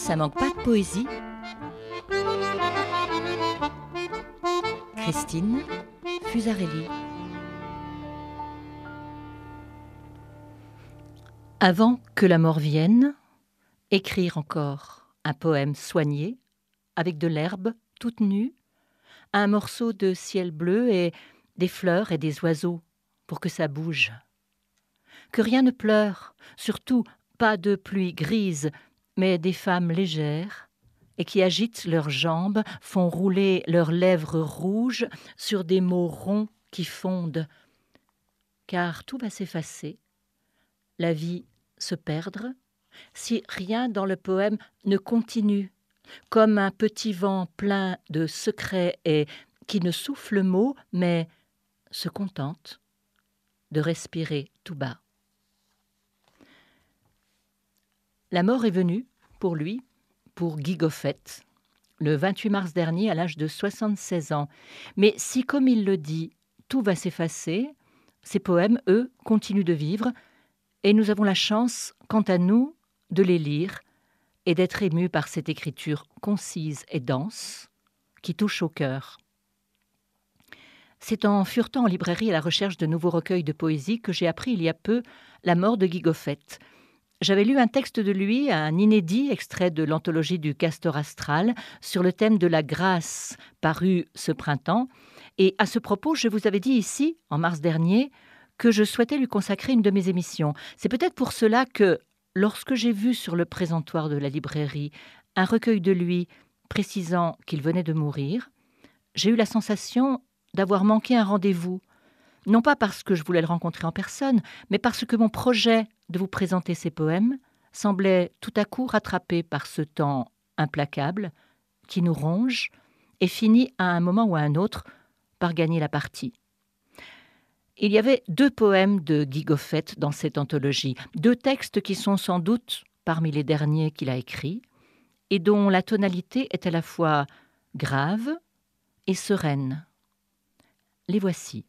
ça manque pas de poésie. Christine Fusarelli. Avant que la mort vienne, écrire encore un poème soigné, avec de l'herbe toute nue, un morceau de ciel bleu et des fleurs et des oiseaux pour que ça bouge. Que rien ne pleure, surtout pas de pluie grise, mais des femmes légères et qui agitent leurs jambes, font rouler leurs lèvres rouges sur des mots ronds qui fondent. Car tout va s'effacer, la vie se perdre, si rien dans le poème ne continue, comme un petit vent plein de secrets et qui ne souffle mot, mais se contente de respirer tout bas. La mort est venue, pour lui, pour Guy Goffet, le 28 mars dernier à l'âge de 76 ans. Mais si, comme il le dit, tout va s'effacer, ces poèmes, eux, continuent de vivre, et nous avons la chance, quant à nous, de les lire et d'être émus par cette écriture concise et dense qui touche au cœur. C'est en furetant en librairie à la recherche de nouveaux recueils de poésie que j'ai appris il y a peu la mort de Guy Goffet. J'avais lu un texte de lui, un inédit extrait de l'anthologie du Castor astral, sur le thème de la grâce, paru ce printemps. Et à ce propos, je vous avais dit ici, en mars dernier, que je souhaitais lui consacrer une de mes émissions. C'est peut-être pour cela que, lorsque j'ai vu sur le présentoir de la librairie un recueil de lui précisant qu'il venait de mourir, j'ai eu la sensation d'avoir manqué un rendez-vous. Non pas parce que je voulais le rencontrer en personne, mais parce que mon projet de vous présenter ces poèmes semblait tout à coup rattrapé par ce temps implacable qui nous ronge et finit à un moment ou à un autre par gagner la partie. Il y avait 2 poèmes de Guy Goffet dans cette anthologie, 2 textes qui sont sans doute parmi les derniers qu'il a écrits et dont la tonalité est à la fois grave et sereine. Les voici.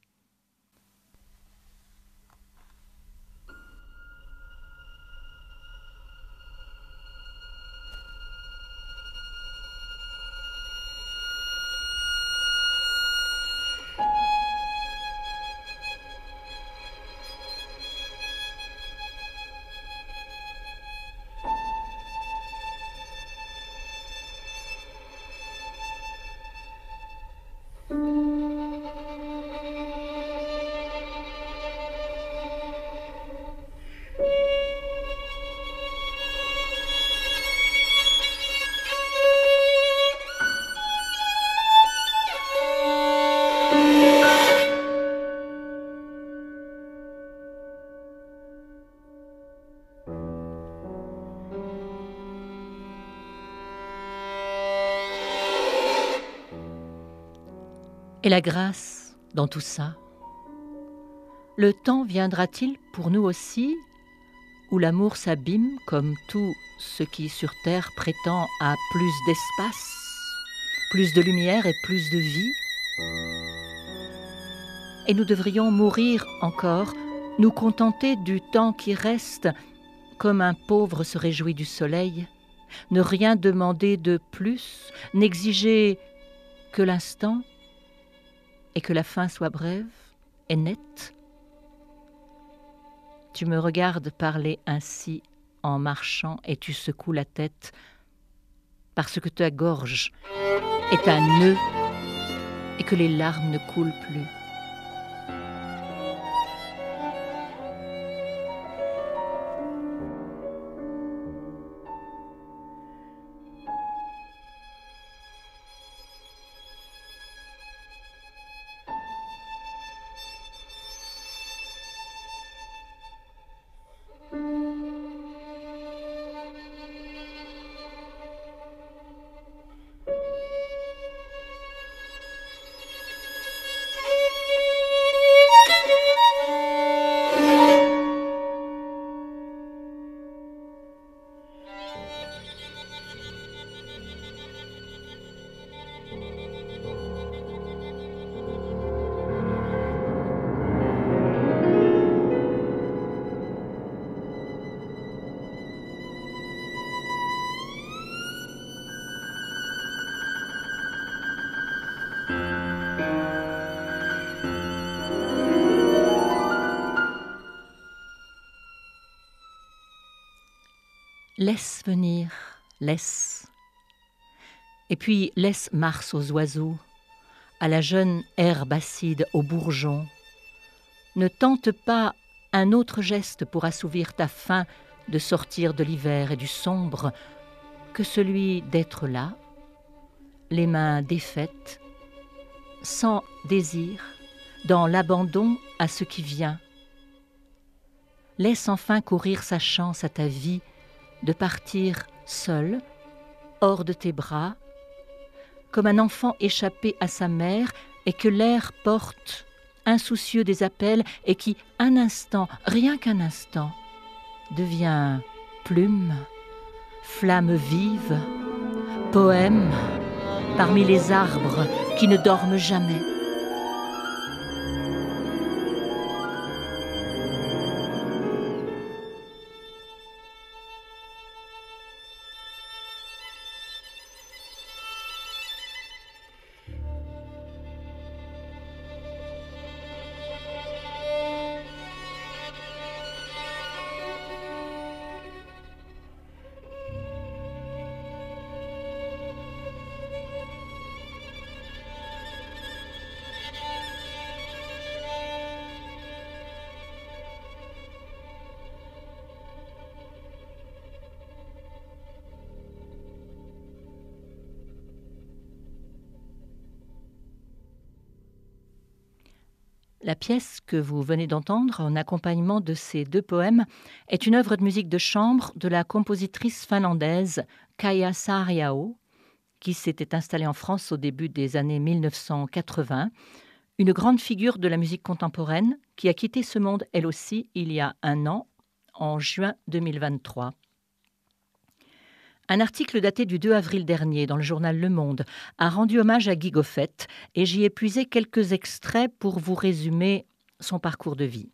Et la grâce dans tout ça? Le temps viendra-t-il pour nous aussi, où l'amour s'abîme comme tout ce qui sur terre prétend à plus d'espace, plus de lumière et plus de vie? Et nous devrions mourir encore, nous contenter du temps qui reste, comme un pauvre se réjouit du soleil, ne rien demander de plus, n'exiger que l'instant, et que la fin soit brève et nette? Tu me regardes parler ainsi en marchant et tu secoues la tête parce que ta gorge est un nœud et que les larmes ne coulent plus. Laisse venir, laisse. Et puis laisse Mars aux oiseaux, à la jeune herbe acide, aux bourgeons. Ne tente pas un autre geste pour assouvir ta faim de sortir de l'hiver et du sombre que celui d'être là, les mains défaites, sans désir, dans l'abandon à ce qui vient. Laisse enfin courir sa chance à ta vie de partir seul, hors de tes bras, comme un enfant échappé à sa mère et que l'air porte, insoucieux des appels, et qui, un instant, rien qu'un instant, devient plume, flamme vive, poème, parmi les arbres qui ne dorment jamais. La pièce que vous venez d'entendre en accompagnement de ces deux poèmes est une œuvre de musique de chambre de la compositrice finlandaise Kaija Saariaho, qui s'était installée en France au début des années 1980, une grande figure de la musique contemporaine qui a quitté ce monde elle aussi il y a un an, en juin 2023. Un article daté du 2 avril dernier dans le journal Le Monde a rendu hommage à Guy Goffet et j'y ai puisé quelques extraits pour vous résumer son parcours de vie.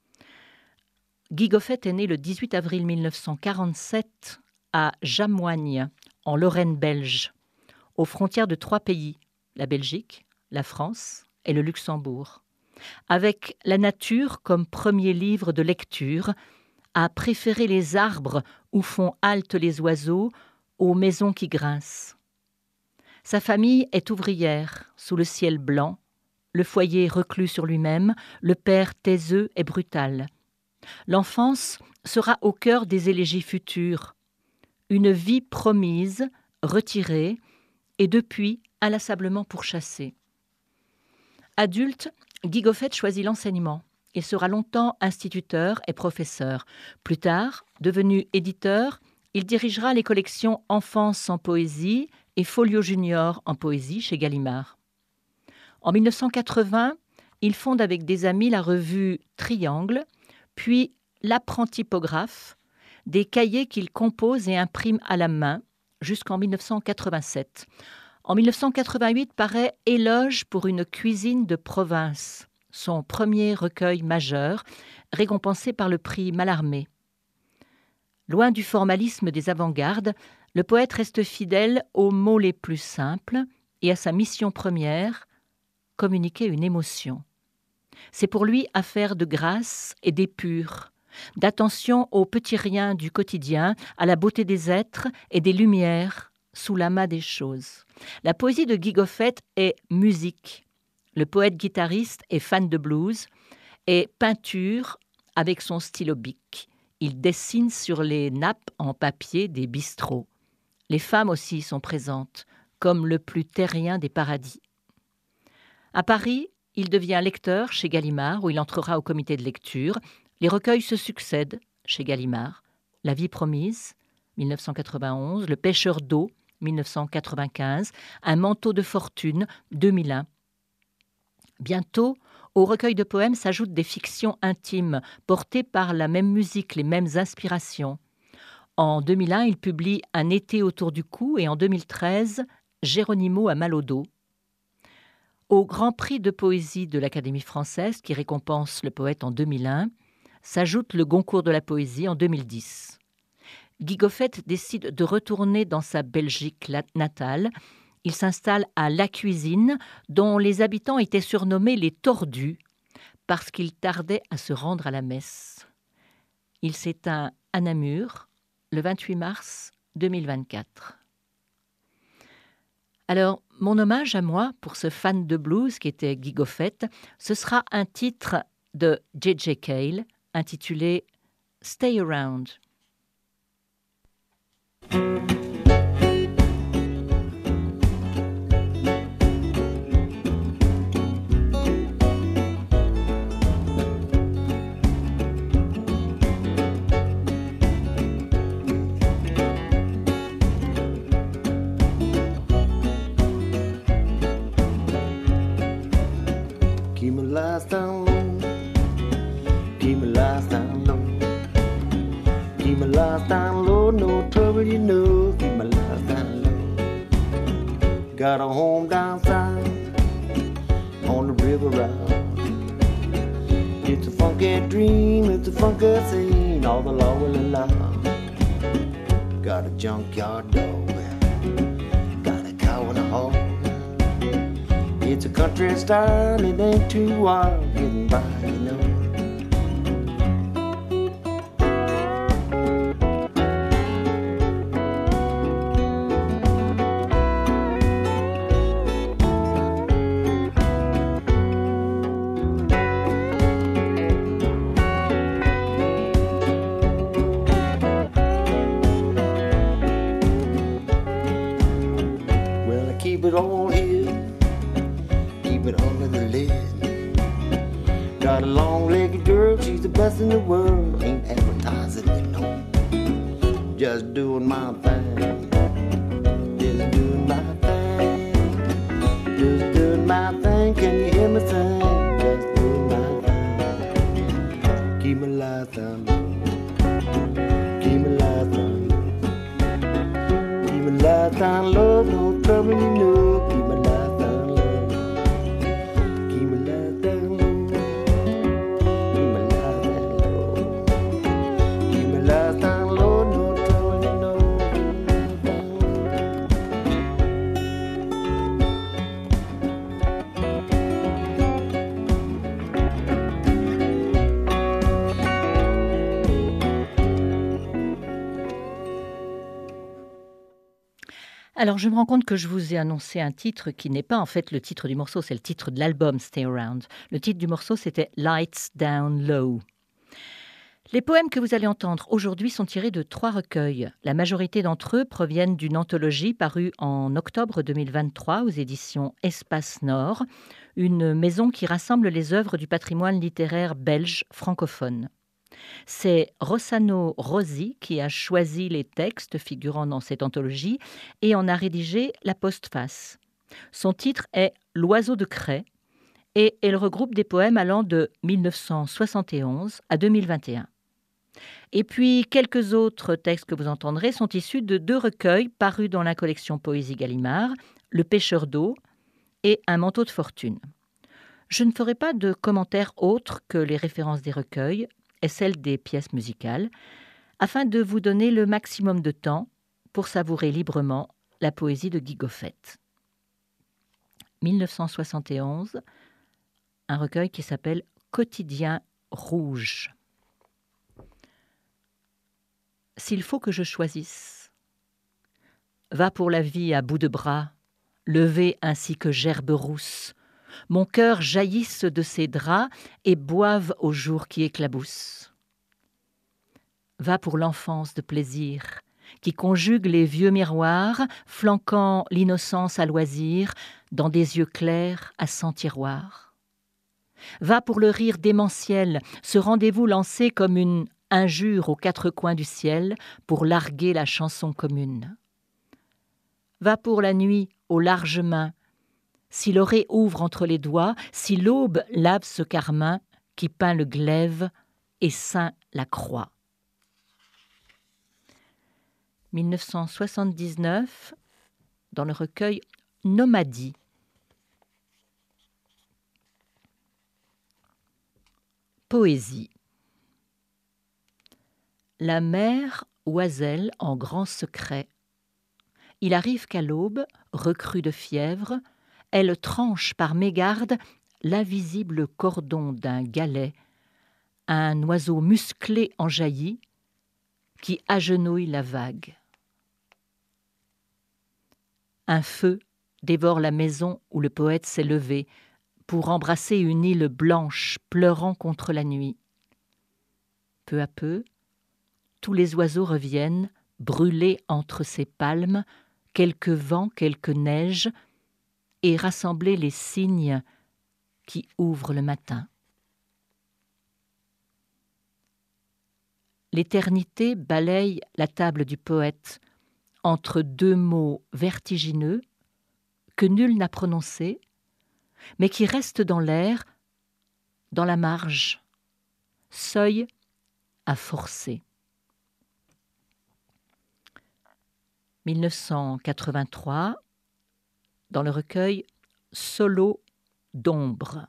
Guy Goffet est né le 18 avril 1947 à Jamoigne, en Lorraine belge, aux frontières de 3 pays, la Belgique, la France et le Luxembourg. Avec la nature comme premier livre de lecture, a préféré les arbres où font halte les oiseaux aux maisons qui grincent. Sa famille est ouvrière, sous le ciel blanc, le foyer reclus sur lui-même, le père taiseux et brutal. L'enfance sera au cœur des élégies futures, une vie promise, retirée, et depuis inlassablement pourchassée. Adulte, Guy Goffet choisit l'enseignement. Il sera longtemps instituteur et professeur. Plus tard, devenu éditeur, il dirigera les collections Enfance en poésie et Folio Junior en poésie chez Gallimard. En 1980, il fonde avec des amis la revue Triangle, puis L'Apprentipographe, des cahiers qu'il compose et imprime à la main jusqu'en 1987. En 1988 paraît Éloge pour une cuisine de province, son premier recueil majeur, récompensé par le prix Mallarmé. Loin du formalisme des avant-gardes, le poète reste fidèle aux mots les plus simples et à sa mission première, communiquer une émotion. C'est pour lui affaire de grâce et d'épure, d'attention aux petits riens du quotidien, à la beauté des êtres et des lumières sous l'amas des choses. La poésie de Guy Goffet est musique. Le poète-guitariste est fan de blues et peinture avec son stylo bic. Il dessine sur les nappes en papier des bistrots. Les femmes aussi sont présentes, comme le plus terrien des paradis. À Paris, il devient lecteur chez Gallimard, où il entrera au comité de lecture. Les recueils se succèdent chez Gallimard. La vie promise, 1991, Le pêcheur d'eau, 1995, Un manteau de fortune, 2001. Bientôt, au recueil de poèmes s'ajoutent des fictions intimes, portées par la même musique, les mêmes inspirations. En 2001, il publie Un été autour du cou et en 2013, Géronimo a mal au dos. Au Grand Prix de poésie de l'Académie française, qui récompense le poète en 2001, s'ajoute le Goncourt de la poésie en 2010. Guy Goffet décide de retourner dans sa Belgique natale. Il s'installe à La Cuisine, dont les habitants étaient surnommés les Tordus, parce qu'ils tardaient à se rendre à la messe. Il s'éteint à Namur, le 28 mars 2024. Alors, mon hommage à moi, pour ce fan de blues qui était Guy Goffett, ce sera un titre de J.J. Cale, intitulé « Stay Around ». Keep my lights down low. Keep my lights down low. Keep my lights down low. No trouble, you know. Keep my lights down low. Got a home down south on the river route. It's a funky dream. It's a funky scene. All the law will allow. Got a junkyard dog. Got a cow and a hog. It's a country style, it ain't too wild, getting by, you know. Well, I keep it all here. Keep it under the lid. Got a long-legged girl, she's the best in the world. Ain't advertising it, no. Just doing my thing. Just doing my thing. Just doing my thing. Can you hear me sing? Just doing my thing. Keep my lights down low. Keep my lights down low. Keep my lights down low. No trouble, you know. Keep my lights down low. Alors, je me rends compte que je vous ai annoncé un titre qui n'est pas en fait le titre du morceau, c'est le titre de l'album Stay Around. Le titre du morceau, c'était Lights Down Low. Les poèmes que vous allez entendre aujourd'hui sont tirés de 3 recueils. La majorité d'entre eux proviennent d'une anthologie parue en octobre 2023 aux éditions Espace Nord, une maison qui rassemble les œuvres du patrimoine littéraire belge francophone. C'est Rossano Rosi qui a choisi les textes figurant dans cette anthologie et en a rédigé la postface. Son titre est « L'oiseau de craie » et elle regroupe des poèmes allant de 1971 à 2021. Et puis, quelques autres textes que vous entendrez sont issus de 2 recueils parus dans la collection Poésie Gallimard, Le pêcheur d'eau et Un manteau de fortune. Je ne ferai pas de commentaires autres que les références des recueils et celles des pièces musicales, afin de vous donner le maximum de temps pour savourer librement la poésie de Guy Goffett. 1971, un recueil qui s'appelle « Quotidien rouge ». S'il faut que je choisisse, va pour la vie à bout de bras, levé ainsi que gerbe rousse, mon cœur jaillisse de ses draps et boive au jour qui éclabousse. Va pour l'enfance de plaisir, qui conjugue les vieux miroirs, flanquant l'innocence à loisir, dans des yeux clairs à 100 tiroirs. Va pour le rire démentiel, ce rendez-vous lancé comme une injure aux 4 coins du ciel pour larguer la chanson commune. Va pour la nuit aux larges mains, si l'orée ouvre entre les doigts, si l'aube lave ce carmin qui peint le glaive et ceint la croix. 1979, dans le recueil Nomadie. Poésie. La mer oiselle en grand secret. Il arrive qu'à l'aube, recrue de fièvre, elle tranche par mégarde l'invisible cordon d'un galet. Un oiseau musclé en jaillit, qui agenouille la vague. Un feu dévore la maison où le poète s'est levé pour embrasser une île blanche pleurant contre la nuit. Peu à peu, tous les oiseaux reviennent, brûlés entre ces palmes, quelques vents, quelques neiges, et rassembler les cygnes qui ouvrent le matin. L'éternité balaye la table du poète entre deux mots vertigineux que nul n'a prononcés, mais qui restent dans l'air, dans la marge, seuil à forcer. 1983, dans le recueil Solo d'ombre.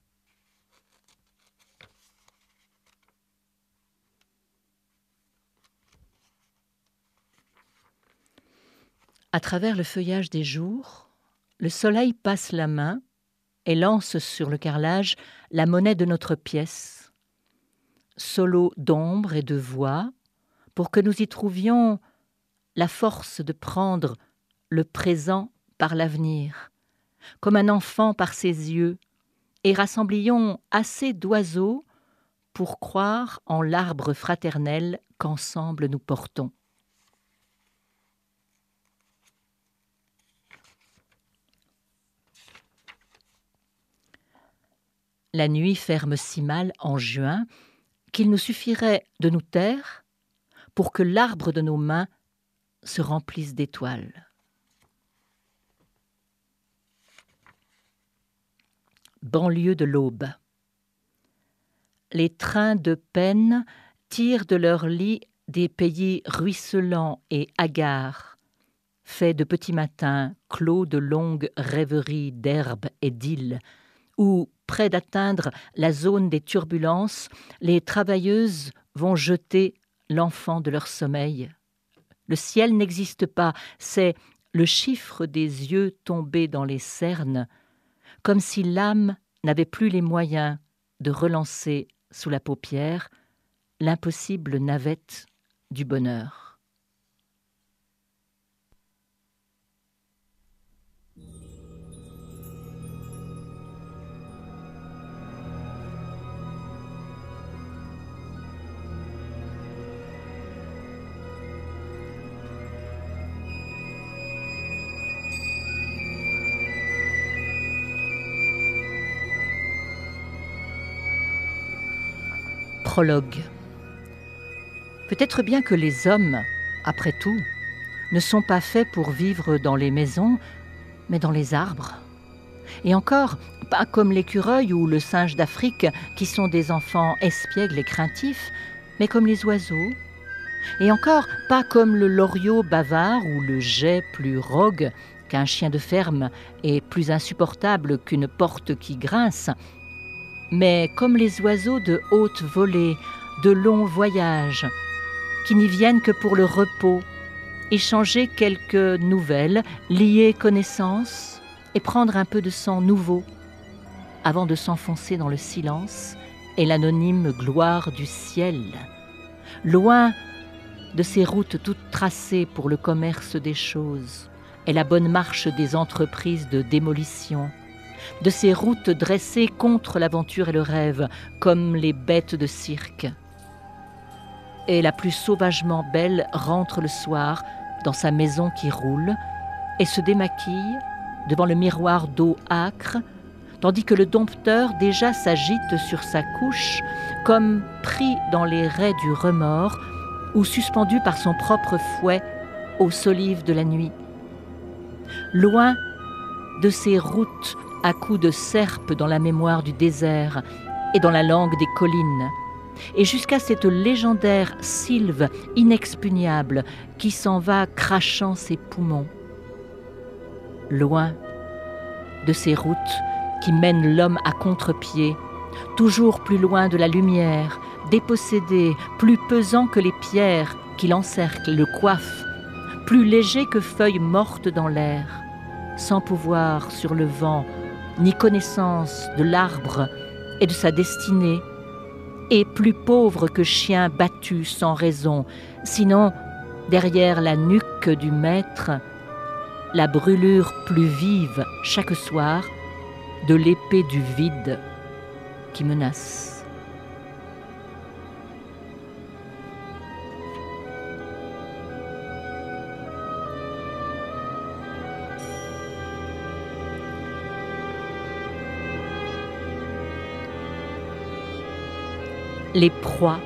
À travers le feuillage des jours, le soleil passe la main et lance sur le carrelage la monnaie de notre pièce, solo d'ombre et de voix, pour que nous y trouvions la force de prendre le présent par l'avenir, comme un enfant par ses yeux, et rassemblions assez d'oiseaux pour croire en l'arbre fraternel qu'ensemble nous portons. La nuit ferme si mal en juin qu'il nous suffirait de nous taire pour que l'arbre de nos mains se remplisse d'étoiles. Banlieue de l'aube. Les trains de peine tirent de leurs lits des pays ruisselants et hagards, faits de petits matins clos de longues rêveries d'herbes et d'îles, où, près d'atteindre la zone des turbulences, les travailleuses vont jeter l'enfant de leur sommeil. Le ciel n'existe pas, c'est le chiffre des yeux tombés dans les cernes, comme si l'âme n'avait plus les moyens de relancer sous la paupière l'impossible navette du bonheur. Prologue. Peut-être bien que les hommes, après tout, ne sont pas faits pour vivre dans les maisons, mais dans les arbres. Et encore, pas comme l'écureuil ou le singe d'Afrique, qui sont des enfants espiègles et craintifs, mais comme les oiseaux. Et encore, pas comme le loriot bavard ou le geai plus rogue qu'un chien de ferme et plus insupportable qu'une porte qui grince, mais comme les oiseaux de haute volée, de longs voyages, qui n'y viennent que pour le repos, échanger quelques nouvelles, lier connaissances et prendre un peu de sang nouveau, avant de s'enfoncer dans le silence et l'anonyme gloire du ciel, loin de ces routes toutes tracées pour le commerce des choses et la bonne marche des entreprises de démolition, de ces routes dressées contre l'aventure et le rêve, comme les bêtes de cirque. Et la plus sauvagement belle rentre le soir dans sa maison qui roule et se démaquille devant le miroir d'eau âcre, tandis que le dompteur déjà s'agite sur sa couche, comme pris dans les raies du remords ou suspendu par son propre fouet aux solives de la nuit. Loin de ces routes à coups de serpe dans la mémoire du désert et dans la langue des collines, et jusqu'à cette légendaire sylve inexpugnable qui s'en va crachant ses poumons. Loin de ces routes qui mènent l'homme à contre-pied, toujours plus loin de la lumière, dépossédé, plus pesant que les pierres qui l'encerclent, le coiffent, plus léger que feuilles mortes dans l'air, sans pouvoir sur le vent, ni connaissance de l'arbre et de sa destinée, et plus pauvre que chien battu sans raison, sinon, derrière la nuque du maître, la brûlure plus vive chaque soir de l'épée du vide qui menace. Les proies.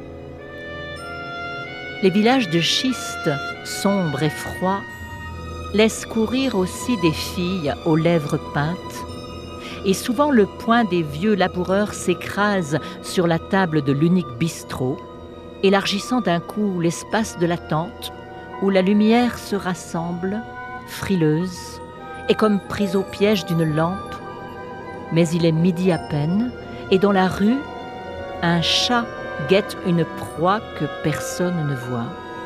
Les villages de schiste, sombres et froids, laissent courir aussi des filles aux lèvres peintes, et souvent le poing des vieux laboureurs s'écrase sur la table de l'unique bistrot, élargissant d'un coup l'espace de la tente où la lumière se rassemble, frileuse, et comme prise au piège d'une lampe. Mais il est midi à peine, et dans la rue, un chat guette une proie que personne ne voit.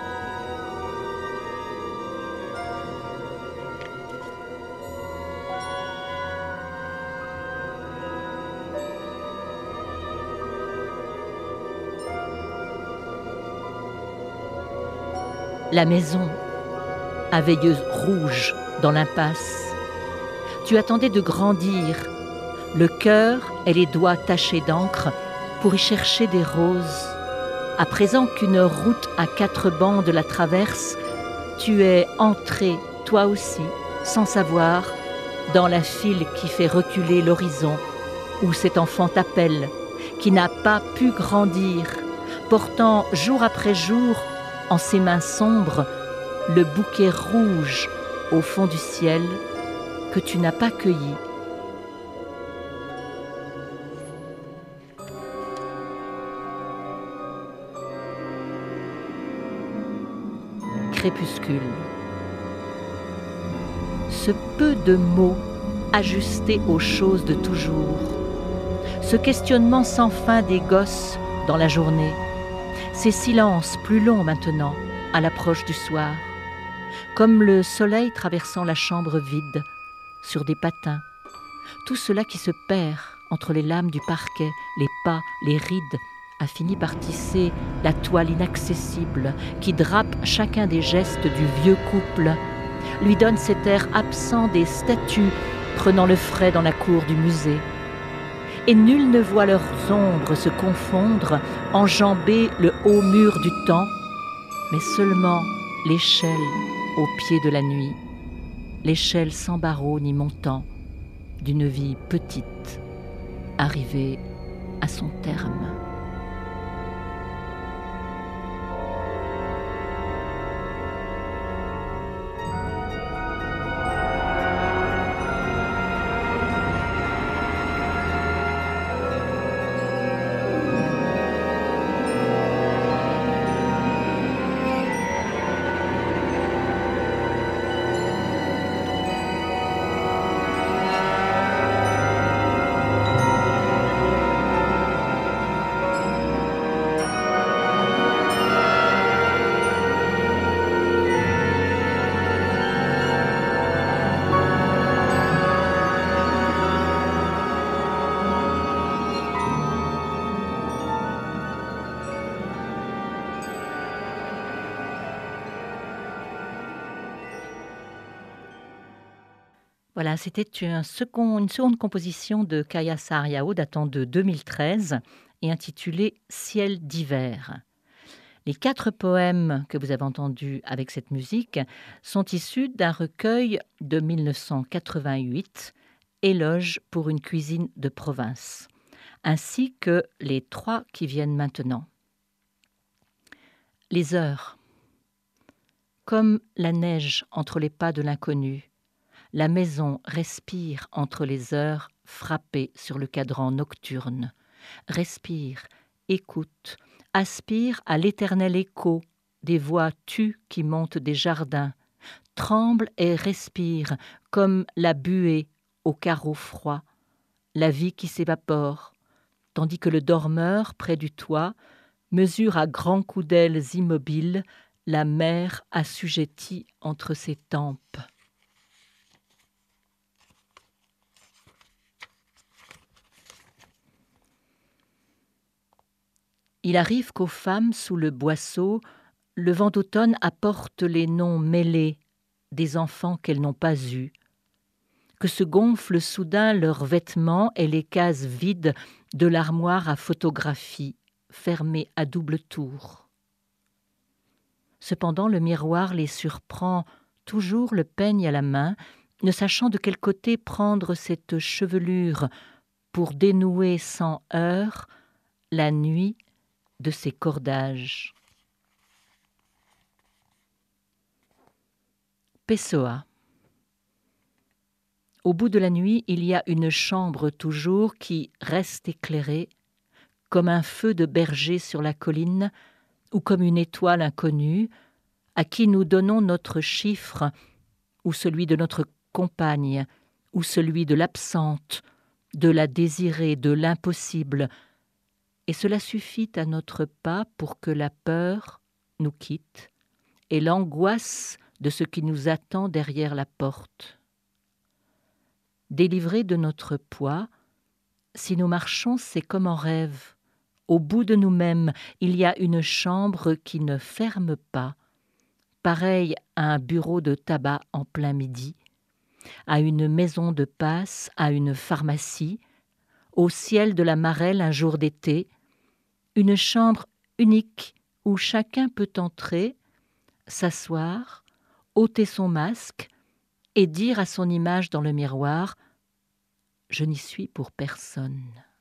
La maison, à veilleuse rouge dans l'impasse. Tu attendais de grandir, le cœur et les doigts tachés d'encre pour y chercher des roses. À présent qu'une route à 4 bandes la traverse, tu es entré, toi aussi, sans savoir, dans la file qui fait reculer l'horizon, où cet enfant t'appelle, qui n'a pas pu grandir, portant jour après jour, en ses mains sombres, le bouquet rouge au fond du ciel que tu n'as pas cueilli. Crépuscule. Ce peu de mots ajustés aux choses de toujours, ce questionnement sans fin des gosses dans la journée, ces silences plus longs maintenant à l'approche du soir, comme le soleil traversant la chambre vide sur des patins, tout cela qui se perd entre les lames du parquet, les pas, les rides, a fini par tisser la toile inaccessible qui drape chacun des gestes du vieux couple, lui donne cet air absent des statues prenant le frais dans la cour du musée. Et nul ne voit leurs ombres se confondre, enjamber le haut mur du temps, mais seulement l'échelle au pied de la nuit, l'échelle sans barreaux ni montant d'une vie petite, arrivée à son terme. Voilà, c'était une seconde composition de Kaya Saariaho datant de 2013 et intitulée « Ciel d'hiver ». Les 4 poèmes que vous avez entendus avec cette musique sont issus d'un recueil de 1988, « Éloge pour une cuisine de province », ainsi que les 3 qui viennent maintenant. Les heures. Comme la neige entre les pas de l'inconnu, la maison respire entre les heures frappées sur le cadran nocturne. Respire, écoute, aspire à l'éternel écho des voix tues qui montent des jardins. Tremble et respire comme la buée au carreau froid, la vie qui s'évapore, tandis que le dormeur près du toit mesure à grands coups d'ailes immobiles la mer assujettie entre ses tempes. Il arrive qu'aux femmes, sous le boisseau, le vent d'automne apporte les noms mêlés des enfants qu'elles n'ont pas eus, que se gonflent soudain leurs vêtements et les cases vides de l'armoire à photographie, fermée à double tour. Cependant, le miroir les surprend, toujours le peigne à la main, ne sachant de quel côté prendre cette chevelure pour dénouer sans heurts la nuit de ses cordages. Pessoa. Au bout de la nuit, il y a une chambre toujours qui reste éclairée, comme un feu de berger sur la colline, ou comme une étoile inconnue, à qui nous donnons notre chiffre, ou celui de notre compagne, ou celui de l'absente, de la désirée, de l'impossible, et cela suffit à notre pas pour que la peur nous quitte, et l'angoisse de ce qui nous attend derrière la porte. Délivrés de notre poids, si nous marchons, c'est comme en rêve. Au bout de nous-mêmes, il y a une chambre qui ne ferme pas, pareille à un bureau de tabac en plein midi, à une maison de passe, à une pharmacie, au ciel de la Marelle un jour d'été, une chambre unique où chacun peut entrer, s'asseoir, ôter son masque et dire à son image dans le miroir « Je n'y suis pour personne ».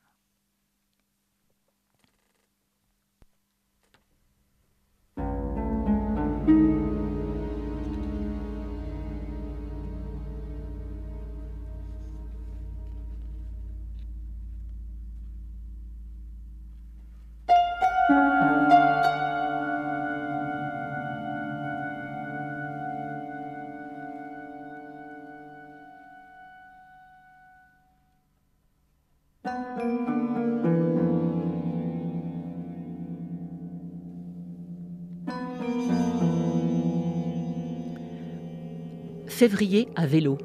Février à vélo.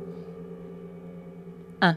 1.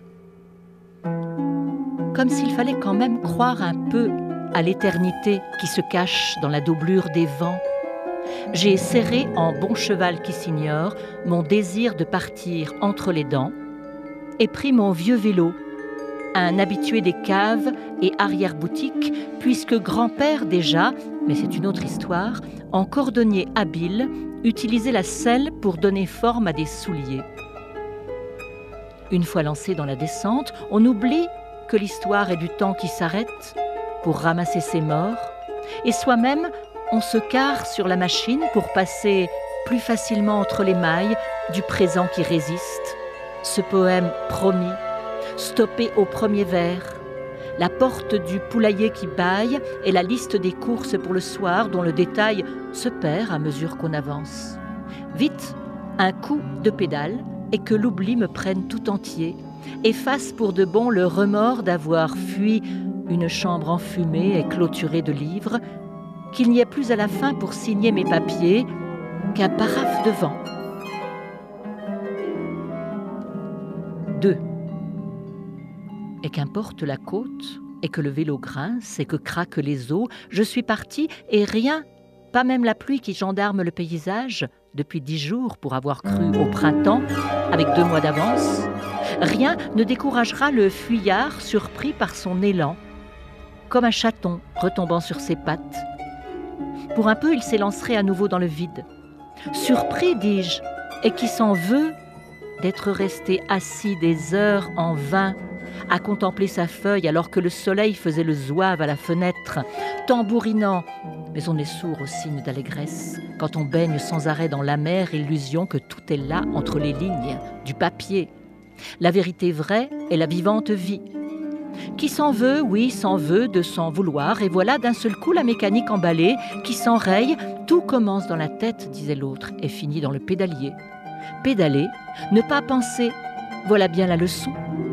Comme s'il fallait quand même croire un peu à l'éternité qui se cache dans la doublure des vents, j'ai serré en bon cheval qui s'ignore mon désir de partir entre les dents et pris mon vieux vélo, un habitué des caves et arrière-boutiques, puisque grand-père déjà, mais c'est une autre histoire, en cordonnier habile, utilisait la selle pour donner forme à des souliers. Une fois lancé dans la descente, on oublie que l'histoire est du temps qui s'arrête pour ramasser ses morts, et soi-même, on se carre sur la machine pour passer plus facilement entre les mailles du présent qui résiste. Ce poème promis, stoppé au premier vers, la porte du poulailler qui bâille et la liste des courses pour le soir dont le détail se perd à mesure qu'on avance. Vite, un coup de pédale et que l'oubli me prenne tout entier, efface pour de bon le remords d'avoir fui une chambre enfumée et clôturée de livres, qu'il n'y ait plus à la fin pour signer mes papiers qu'un paraphe de vent. 2. Et qu'importe la côte, et que le vélo grince, et que craquent les eaux, je suis partie et rien, pas même la pluie qui gendarme le paysage, depuis 10 jours pour avoir cru au printemps, avec 2 mois d'avance, rien ne découragera le fuyard surpris par son élan, comme un chaton retombant sur ses pattes. Pour un peu, il s'élancerait à nouveau dans le vide. Surpris, dis-je, et qui s'en veut d'être resté assis des heures en vain à contempler sa feuille alors que le soleil faisait le zouave à la fenêtre, tambourinant, mais on est sourd aux signes d'allégresse quand on baigne sans arrêt dans l'amère illusion que tout est là entre les lignes du papier. La vérité vraie est la vivante vie. Qui s'en veut, oui, s'en veut de s'en vouloir, et voilà d'un seul coup la mécanique emballée qui s'enraye, tout commence dans la tête, disait l'autre, et finit dans le pédalier. Pédaler, ne pas penser, voilà bien la leçon.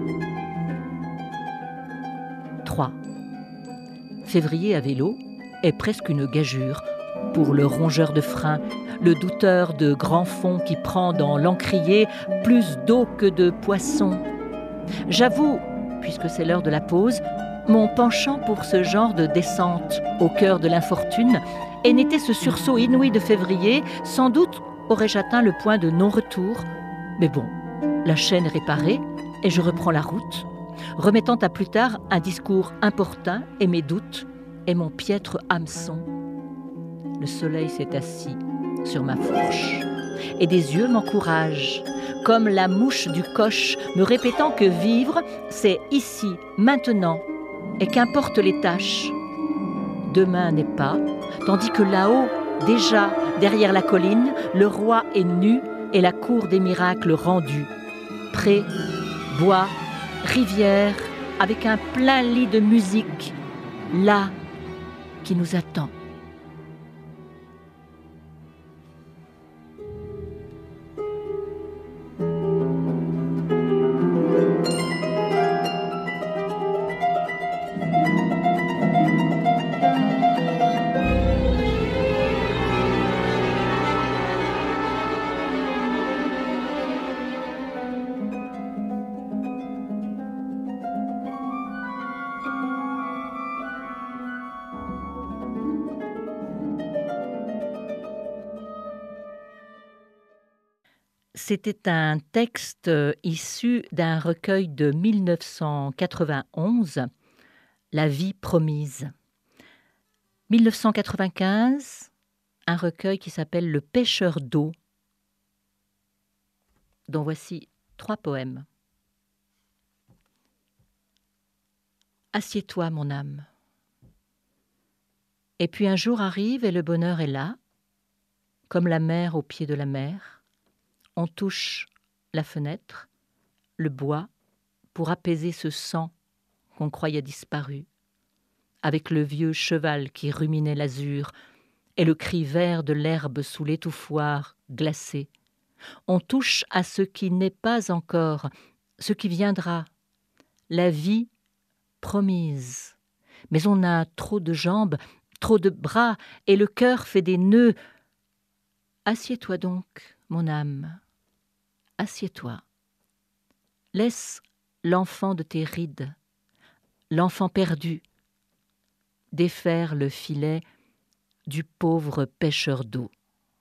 3. Février à vélo est presque une gageure pour le rongeur de frein, le douteur de grand fond qui prend dans l'encrier plus d'eau que de poisson. J'avoue, puisque c'est l'heure de la pause, Mon penchant pour ce genre de descente au cœur de l'infortune et n'était ce sursaut inouï de février, sans doute aurais-je atteint le point de non-retour. Mais bon, la chaîne est réparée et je reprends la route, remettant à plus tard un discours importun et mes doutes et mon piètre hameçon. Le soleil s'est assis sur ma fourche et des yeux m'encouragent, comme la mouche du coche me répétant que vivre, c'est ici, maintenant, et qu'importe les tâches. Demain n'est pas, tandis que là-haut, déjà, derrière la colline, le roi est nu et la cour des miracles rendue. Pré, bois, rivière, avec un plein lit de musique, là, qui nous attend. C'était un texte issu d'un recueil de 1991, La vie promise. 1995, un recueil qui s'appelle Le pêcheur d'eau, dont voici 3 poèmes. Assieds-toi, mon âme. Et puis un jour arrive et le bonheur est là, comme la mer au pied de la mer. On touche la fenêtre, le bois, pour apaiser ce sang qu'on croyait disparu, avec le vieux cheval qui ruminait l'azur et le cri vert de l'herbe sous l'étouffoir glacé. On touche à ce qui n'est pas encore, ce qui viendra, la vie promise. Mais on a trop de jambes, trop de bras, et le cœur fait des nœuds. Assieds-toi donc, mon âme, assieds-toi. Laisse l'enfant de tes rides, l'enfant perdu, défaire le filet du pauvre pêcheur d'eau.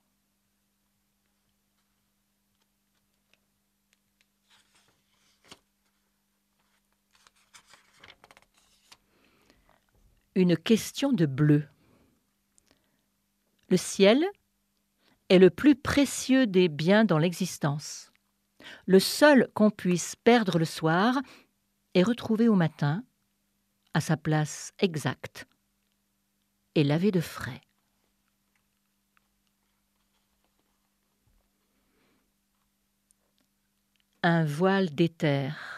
Une question de bleu. Le ciel est le plus précieux des biens dans l'existence. Le seul qu'on puisse perdre le soir est retrouvé au matin, à sa place exacte, et lavé de frais. Un voile d'éther.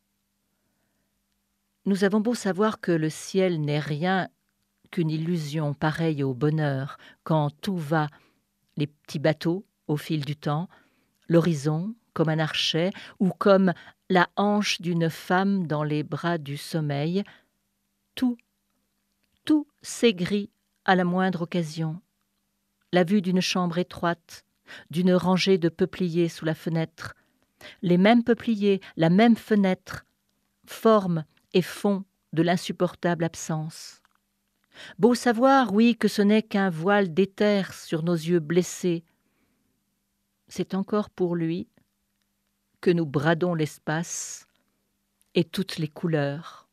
Nous avons beau savoir que le ciel n'est rien qu'une illusion pareille au bonheur, quand tout va, les petits bateaux au fil du temps, l'horizon comme un archet ou comme la hanche d'une femme dans les bras du sommeil, tout s'aigrit à la moindre occasion. La vue d'une chambre étroite, d'une rangée de peupliers sous la fenêtre, les mêmes peupliers, la même fenêtre, forment et fond de l'insupportable absence. Beau savoir, oui, que ce n'est qu'un voile d'éther sur nos yeux blessés. C'est encore pour lui que nous bradons l'espace et toutes les couleurs.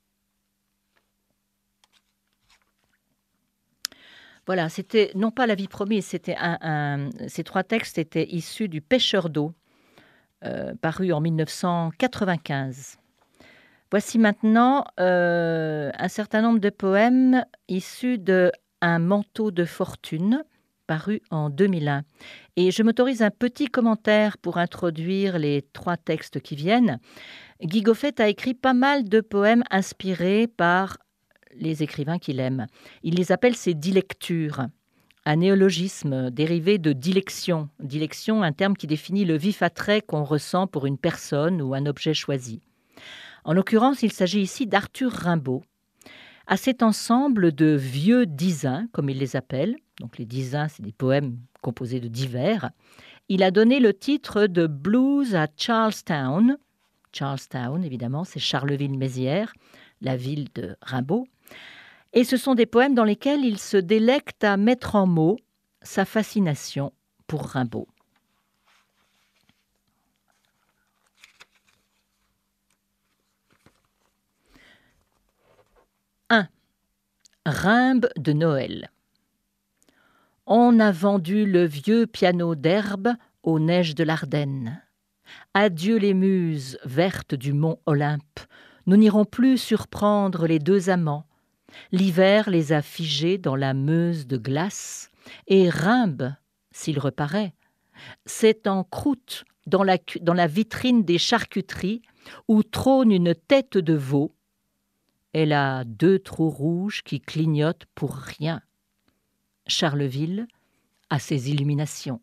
Voilà, c'était non pas La vie promise, c'était ces 3 textes étaient issus du Pêcheur d'eau, paru en 1995. Voici maintenant un certain nombre de poèmes issus de Un manteau de fortune, paru en 2001. Et je m'autorise un petit commentaire pour introduire les 3 textes qui viennent. Guy Goffet a écrit pas mal de poèmes inspirés par les écrivains qu'il aime. Il les appelle ses dilectures, un néologisme dérivé de dilection. Dilection, un terme qui définit le vif attrait qu'on ressent pour une personne ou un objet choisi. En l'occurrence, il s'agit ici d'Arthur Rimbaud. À cet ensemble de vieux dizains, comme il les appelle, donc les dizains, c'est des poèmes composés de divers, il a donné le titre de Blues à Charlestown. Charlestown, évidemment, c'est Charleville-Mézières, la ville de Rimbaud. Et ce sont des poèmes dans lesquels il se délecte à mettre en mots sa fascination pour Rimbaud. Rimbe de Noël. On a vendu le vieux piano d'herbe aux neiges de l'Ardenne. Adieu les muses vertes du mont Olympe, nous n'irons plus surprendre les deux amants. L'hiver les a figés dans la Meuse de glace, et Rimbe, s'il reparaît, c'est en croûte dans la vitrine des charcuteries où trône une tête de veau. Elle a 2 trous rouges qui clignotent pour rien. Charleville a ses illuminations.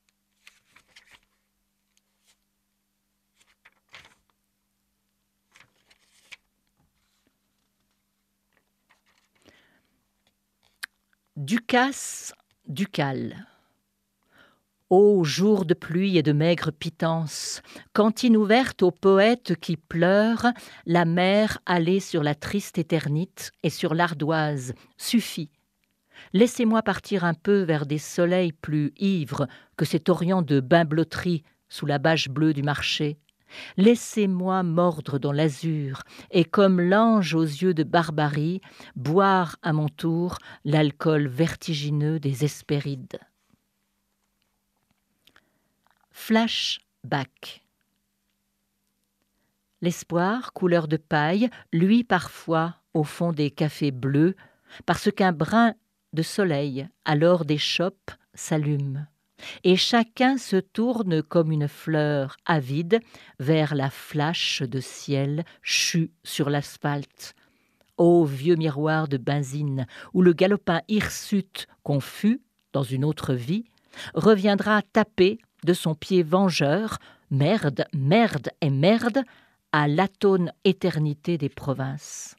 Ducasse, Ducal. Ô jour de pluie et de maigre pitance, cantine ouverte aux poètes qui pleurent, la mer allée sur la triste éternite et sur l'ardoise, suffit. Laissez-moi partir un peu vers des soleils plus ivres que cet orient de bain-blotterie sous la bâche bleue du marché. Laissez-moi mordre dans l'azur et comme l'ange aux yeux de barbarie, boire à mon tour l'alcool vertigineux des Hespérides. Flashback. L'espoir, couleur de paille, luit parfois au fond des cafés bleus, parce qu'un brin de soleil, alors des chopes, s'allume. Et chacun se tourne comme une fleur avide vers la flash de ciel chue sur l'asphalte. Ô vieux miroir de benzine, où le galopin hirsute qu'on fut, dans une autre vie, reviendra taper de son pied vengeur, merde, merde et merde, à l'atone éternité des provinces.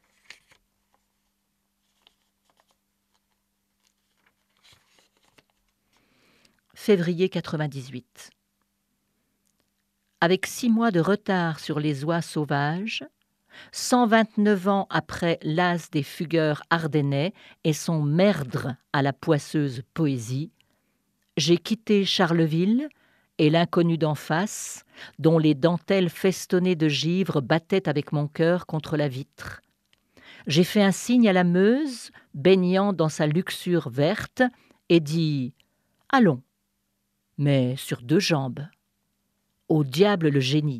Février 98. Avec 6 mois de retard sur les oies sauvages, 129 ans après l'as des fugueurs ardennais et son merdre à la poisseuse poésie, j'ai quitté Charleville et l'inconnu d'en face, dont les dentelles festonnées de givre battaient avec mon cœur contre la vitre. J'ai fait un signe à la Meuse, baignant dans sa luxure verte, et dit « Allons !» mais sur 2 jambes. Au diable le génie.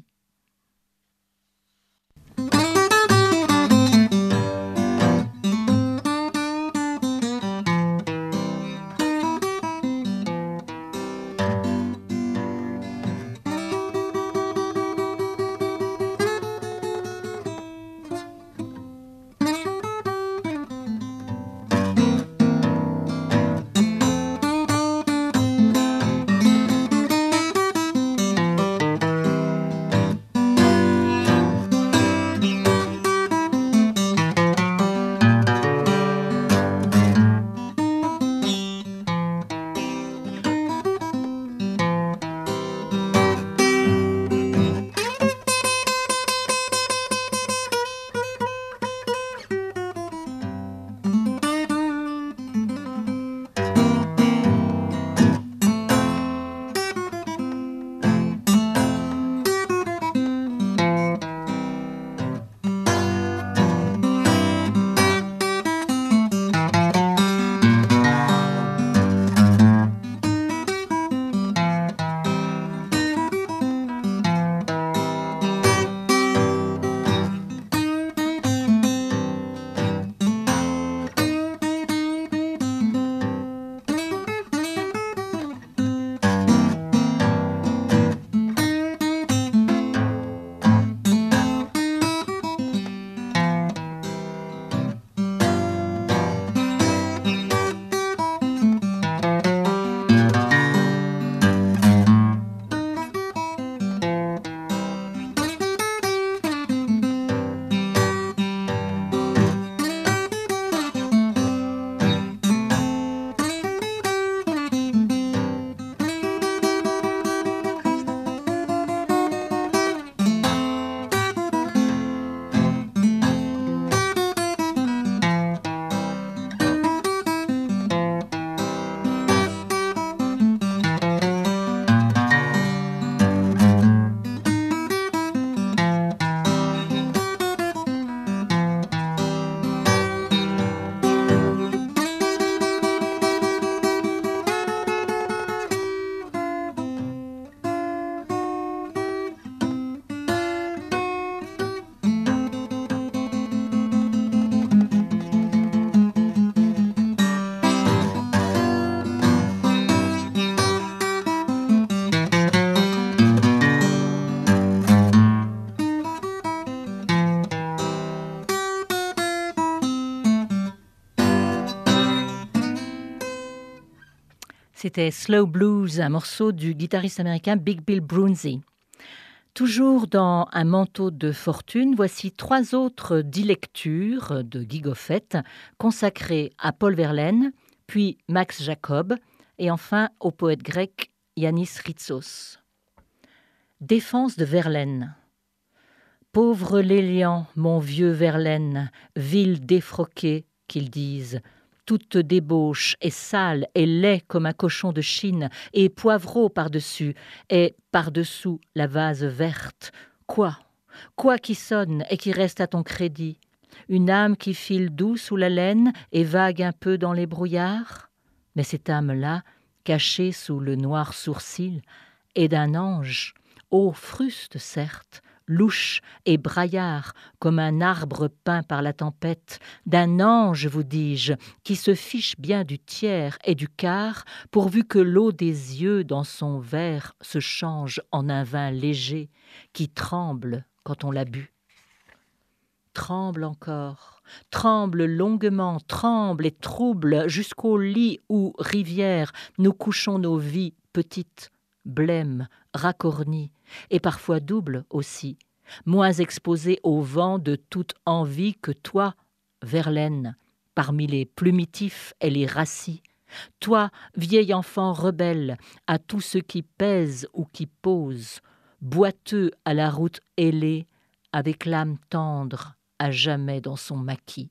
C'était Slow Blues, un morceau du guitariste américain Big Bill Broonzy. Toujours dans un manteau de fortune, voici 3 autres dilectures de Guy Goffet, consacrées à Paul Verlaine, puis Max Jacob, et enfin au poète grec Yannis Ritsos. Défense de Verlaine. Pauvre Lélian, mon vieux Verlaine, ville défroquée, qu'ils disent, toute débauche est sale et laid comme un cochon de Chine, et poivreau par-dessus, et par-dessous la vase verte. Quoi qui sonne et qui reste à ton crédit? Une âme qui file doux sous la laine et vague un peu dans les brouillards? Mais cette âme-là, cachée sous le noir sourcil, est d'un ange, ô fruste certes, louche et braillard, comme un arbre peint par la tempête, d'un ange, vous dis-je, qui se fiche bien du tiers et du quart, pourvu que l'eau des yeux dans son verre se change en un vin léger, qui tremble quand on l'a bu. Tremble encore, tremble longuement, tremble et trouble jusqu'au lit où, rivière, nous couchons nos vies petites, blêmes, racornies, et parfois doubles aussi, moins exposées au vent de toute envie que toi, Verlaine, parmi les plumitifs et les rassis, toi, vieil enfant rebelle, à tout ce qui pèse ou qui pose, boiteux à la route ailée, avec l'âme tendre, à jamais dans son maquis.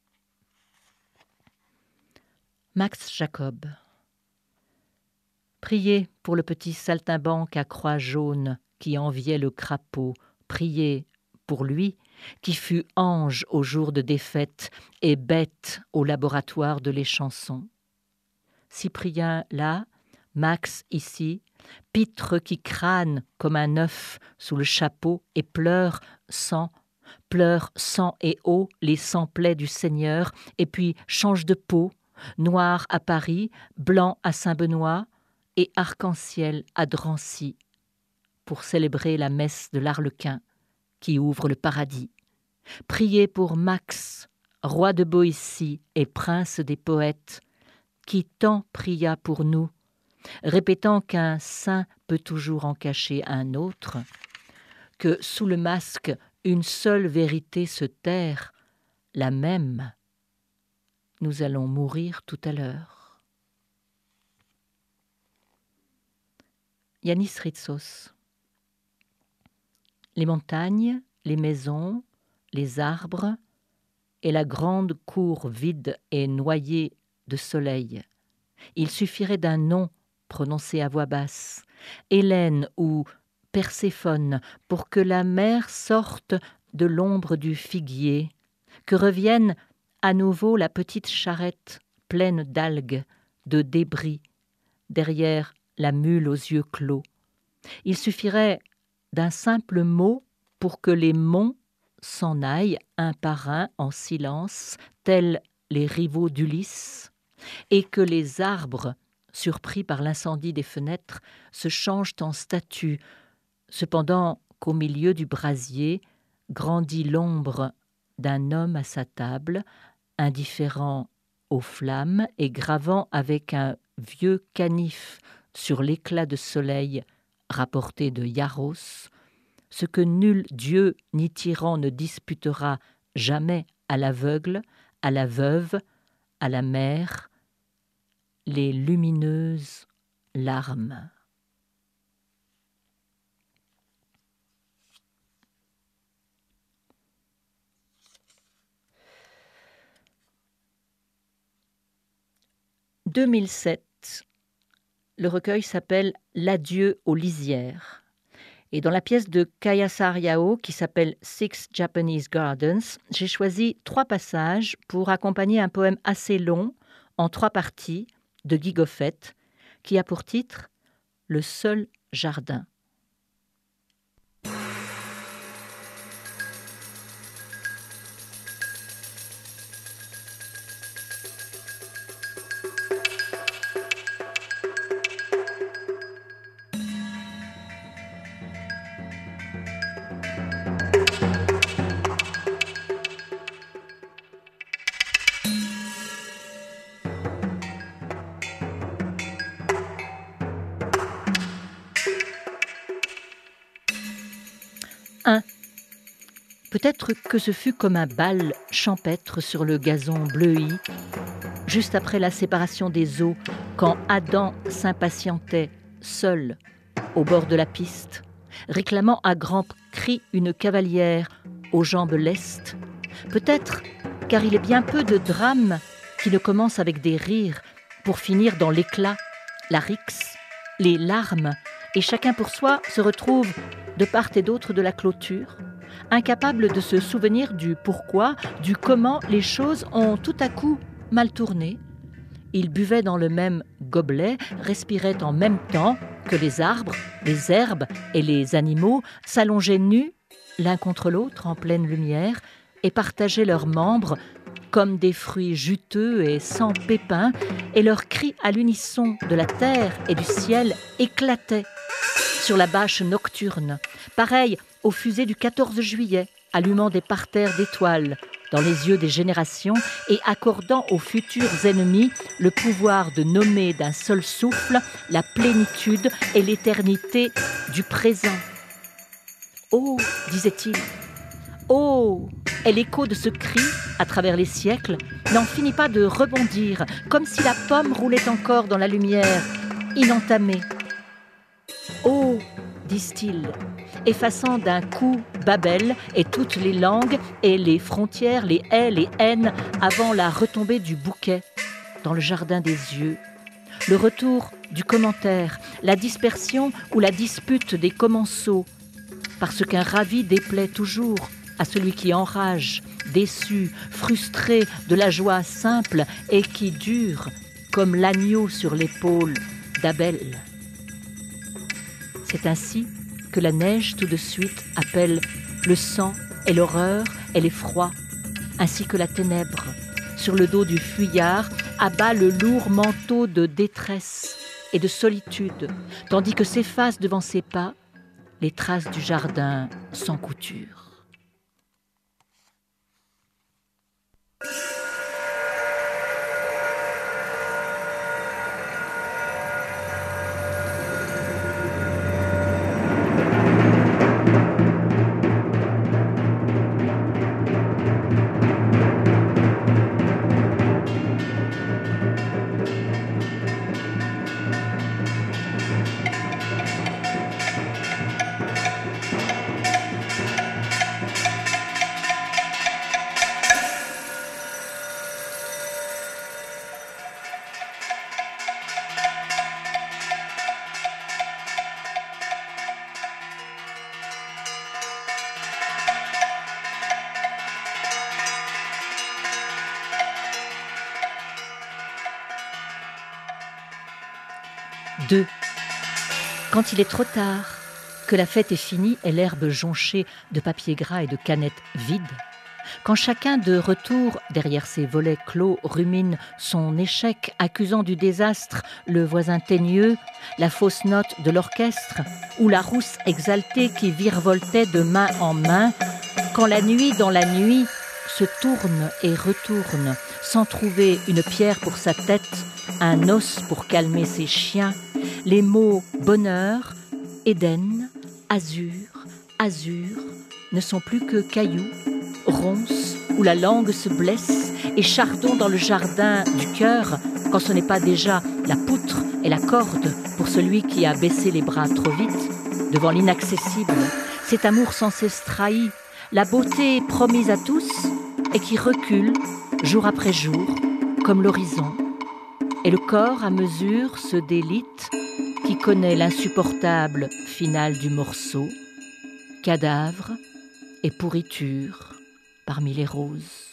Max Jacob. Priez pour le petit saltimbanque à croix jaune qui enviait le crapaud. Priez pour lui qui fut ange au jour de défaite et bête au laboratoire de les chansons. Cyprien là, Max ici, pitre qui crâne comme un œuf sous le chapeau et pleure sang et eau les 100 plaies du Seigneur, et puis change de peau, noir à Paris, blanc à Saint-Benoît et arc-en-ciel à Drancy, pour célébrer la messe de l'Arlequin qui ouvre le paradis. Priez pour Max, roi de Boétie et prince des poètes, qui tant pria pour nous, répétant qu'un saint peut toujours en cacher un autre, que sous le masque une seule vérité se terre, la même. Nous allons mourir tout à l'heure. Yannis Ritsos. Les montagnes, les maisons, les arbres et la grande cour vide et noyée de soleil. Il suffirait d'un nom prononcé à voix basse, Hélène ou Perséphone, pour que la mer sorte de l'ombre du figuier, que revienne à nouveau la petite charrette pleine d'algues, de débris, derrière la mule aux yeux clos. Il suffirait d'un simple mot pour que les monts s'en aillent un par un en silence, tels les rivaux d'Ulysse, et que les arbres, surpris par l'incendie des fenêtres, se changent en statues, cependant qu'au milieu du brasier grandit l'ombre d'un homme à sa table, indifférent aux flammes et gravant avec un vieux canif sur l'éclat de soleil rapporté de Yaros, ce que nul dieu ni tyran ne disputera jamais à l'aveugle, à la veuve, à la mère, les lumineuses larmes. « 2007, le recueil s'appelle « L'adieu aux lisières ». Et dans la pièce de Kayasar Yao, qui s'appelle Six Japanese Gardens, j'ai choisi 3 passages pour accompagner un poème assez long, en 3 parties, de Guy Goffet, qui a pour titre « Le seul jardin ». 1. Peut-être que ce fut comme un bal champêtre sur le gazon bleui, juste après la séparation des eaux, quand Adam s'impatientait, seul, au bord de la piste, réclamant à grands cris une cavalière aux jambes lestes. Peut-être car il est bien peu de drames qui ne commencent avec des rires pour finir dans l'éclat, la rixe, les larmes, et chacun pour soi se retrouve de part et d'autre de la clôture, incapable de se souvenir du pourquoi, du comment les choses ont tout à coup mal tourné. Ils buvaient dans le même gobelet, respiraient en même temps que les arbres, les herbes et les animaux s'allongeaient nus l'un contre l'autre en pleine lumière et partageaient leurs membres comme des fruits juteux et sans pépins, et leurs cris à l'unisson de la terre et du ciel éclataient sur la bâche nocturne, pareil aux fusées du 14 juillet, allumant des parterres d'étoiles dans les yeux des générations et accordant aux futurs ennemis le pouvoir de nommer d'un seul souffle la plénitude et l'éternité du présent. « Oh !» disait-il, « oh !» Et l'écho de ce cri, à travers les siècles, n'en finit pas de rebondir, comme si la pomme roulait encore dans la lumière, inentamée. « Oh !» disent-ils, effaçant d'un coup Babel et toutes les langues et les frontières, les haies, les haines, avant la retombée du bouquet dans le jardin des yeux. Le retour du commentaire, la dispersion ou la dispute des commensaux, parce qu'un ravi déplaît toujours à celui qui enrage, déçu, frustré de la joie simple et qui dure comme l'agneau sur l'épaule d'Abel. C'est ainsi que la neige tout de suite appelle le sang et l'horreur et l'effroi, ainsi que la ténèbre, sur le dos du fuyard, abat le lourd manteau de détresse et de solitude, tandis que s'effacent devant ses pas les traces du jardin sans couture. Deux. Quand il est trop tard, que la fête est finie et l'herbe jonchée de papier gras et de canettes vides, quand chacun de retour derrière ses volets clos rumine son échec accusant du désastre le voisin teigneux, la fausse note de l'orchestre ou la rousse exaltée qui virevoltait de main en main, quand la nuit dans la nuit se tourne et retourne sans trouver une pierre pour sa tête, un os pour calmer ses chiens, les mots bonheur, Éden, azur, azur ne sont plus que cailloux, ronces où la langue se blesse et chardons dans le jardin du cœur quand ce n'est pas déjà la poutre et la corde pour celui qui a baissé les bras trop vite devant l'inaccessible, cet amour sans cesse trahi, la beauté promise à tous et qui recule jour après jour comme l'horizon. Et le corps à mesure se délite qui connaît l'insupportable finale du morceau, cadavre et pourriture parmi les roses.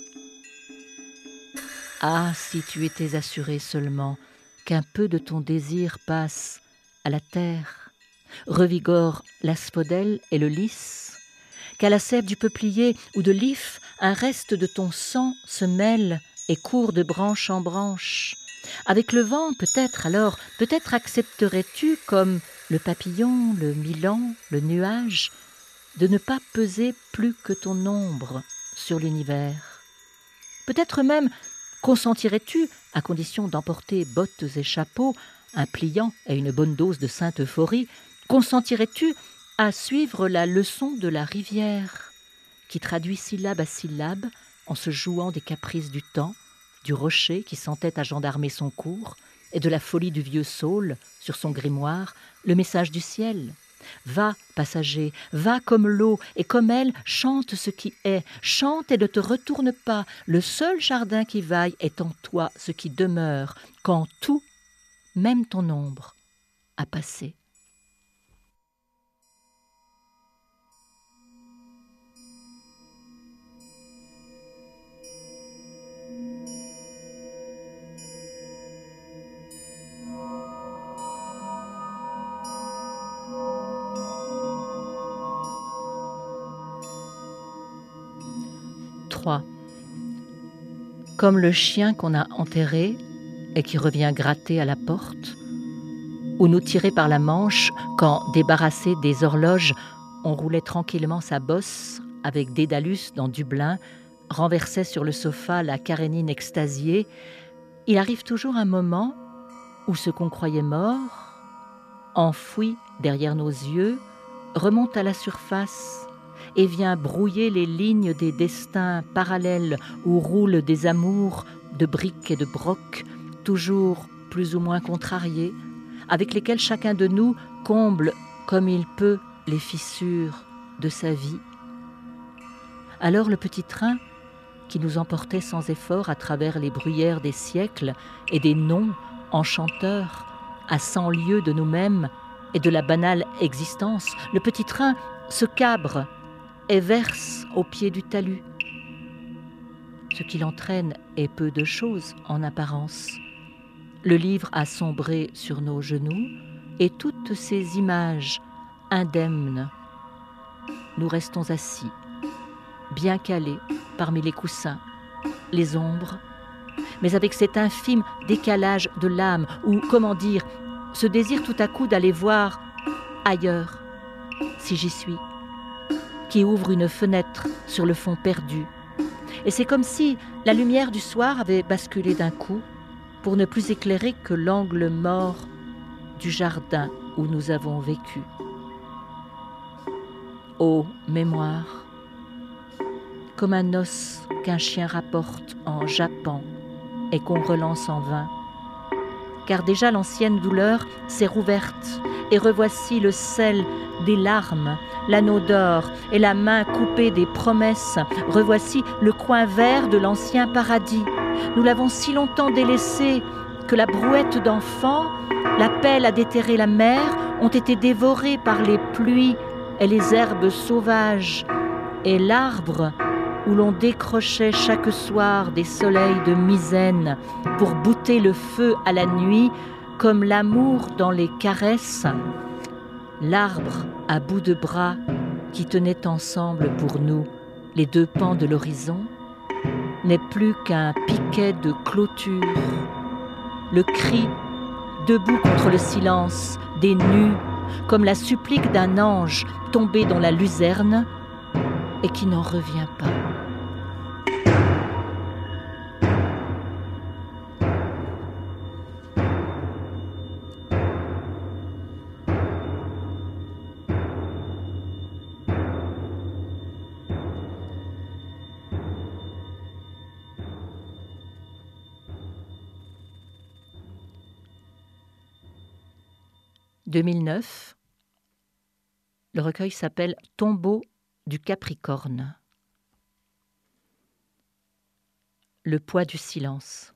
Ah, si tu étais assuré seulement qu'un peu de ton désir passe à la terre, revigore l'asphodèle et le lys, qu'à la sève du peuplier ou de l'if, un reste de ton sang se mêle et court de branche en branche. Avec le vent, peut-être alors, peut-être accepterais-tu, comme le papillon, le milan, le nuage, de ne pas peser plus que ton ombre sur l'univers. Peut-être même consentirais-tu, à condition d'emporter bottes et chapeaux, un pliant et une bonne dose de sainte euphorie, consentirais-tu à suivre la leçon de la rivière, qui traduit syllabe à syllabe en se jouant des caprices du temps, du rocher qui s'entête à gendarmer son cours, et de la folie du vieux Saule, sur son grimoire, le message du ciel. Va, passager, va comme l'eau, et comme elle, chante ce qui est, chante et ne te retourne pas, le seul jardin qui vaille est en toi ce qui demeure, quand tout, même ton ombre, a passé. Comme le chien qu'on a enterré et qui revient gratter à la porte, ou nous tirer par la manche quand, débarrassé des horloges, on roulait tranquillement sa bosse avec Dédalus dans Dublin, renversait sur le sofa la carénine extasiée, il arrive toujours un moment où ce qu'on croyait mort, enfoui derrière nos yeux, remonte à la surface et vient brouiller les lignes des destins parallèles où roulent des amours de briques et de brocs, toujours plus ou moins contrariés, avec lesquels chacun de nous comble comme il peut les fissures de sa vie. Alors le petit train, qui nous emportait sans effort à travers les bruyères des siècles et des noms enchanteurs à 100 lieues de nous-mêmes et de la banale existence, le petit train se cabre et verse au pied du talus. Ce qui l'entraîne est peu de choses en apparence. Le livre a sombré sur nos genoux et toutes ces images indemnes. Nous restons assis, bien calés parmi les coussins, les ombres, mais avec cet infime décalage de l'âme ou, comment dire, ce désir tout à coup d'aller voir ailleurs, si j'y suis, qui ouvre une fenêtre sur le fond perdu. Et c'est comme si la lumière du soir avait basculé d'un coup pour ne plus éclairer que l'angle mort du jardin où nous avons vécu. Ô mémoire, comme un os qu'un chien rapporte en jappant et qu'on relance en vain, car déjà l'ancienne douleur s'est rouverte et revoici le sel des larmes, l'anneau d'or et la main coupée des promesses, revoici le coin vert de l'ancien paradis. Nous l'avons si longtemps délaissé que la brouette d'enfant, la pelle à déterrer la mer ont été dévorées par les pluies et les herbes sauvages, et l'arbre où l'on décrochait chaque soir des soleils de misaine pour bouter le feu à la nuit, comme l'amour dans les caresses, l'arbre à bout de bras qui tenait ensemble pour nous les deux pans de l'horizon, n'est plus qu'un piquet de clôture. Le cri, debout contre le silence, des nus, comme la supplique d'un ange tombé dans la luzerne et qui n'en revient pas. « 2009, le recueil s'appelle « Tombeau du Capricorne ». Le poids du silence.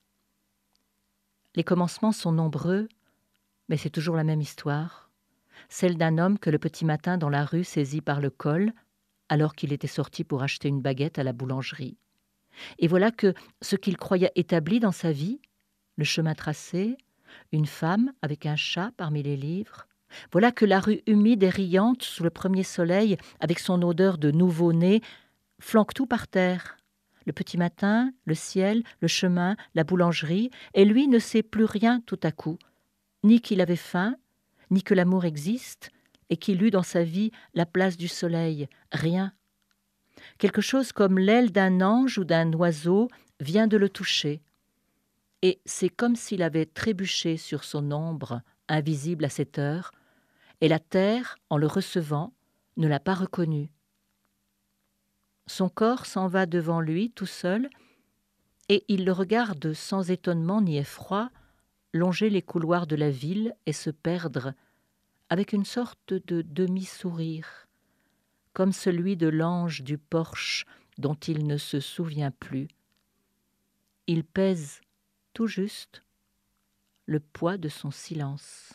Les commencements sont nombreux, mais c'est toujours la même histoire, celle d'un homme que le petit matin dans la rue saisit par le col, alors qu'il était sorti pour acheter une baguette à la boulangerie. Et voilà que ce qu'il croyait établi dans sa vie, le chemin tracé, une femme avec un chat parmi les livres, voilà que la rue humide et riante sous le premier soleil, avec son odeur de nouveau-né, flanque tout par terre. Le petit matin, le ciel, le chemin, la boulangerie, et lui ne sait plus rien tout à coup, ni qu'il avait faim, ni que l'amour existe, et qu'il eut dans sa vie la place du soleil, rien. Quelque chose comme l'aile d'un ange ou d'un oiseau vient de le toucher. Et c'est comme s'il avait trébuché sur son ombre, invisible à cette heure, et la terre, en le recevant, ne l'a pas reconnu. Son corps s'en va devant lui tout seul, et il le regarde sans étonnement ni effroi longer les couloirs de la ville et se perdre, avec une sorte de demi-sourire, comme celui de l'ange du porche dont il ne se souvient plus. Il pèse tout juste le poids de son silence.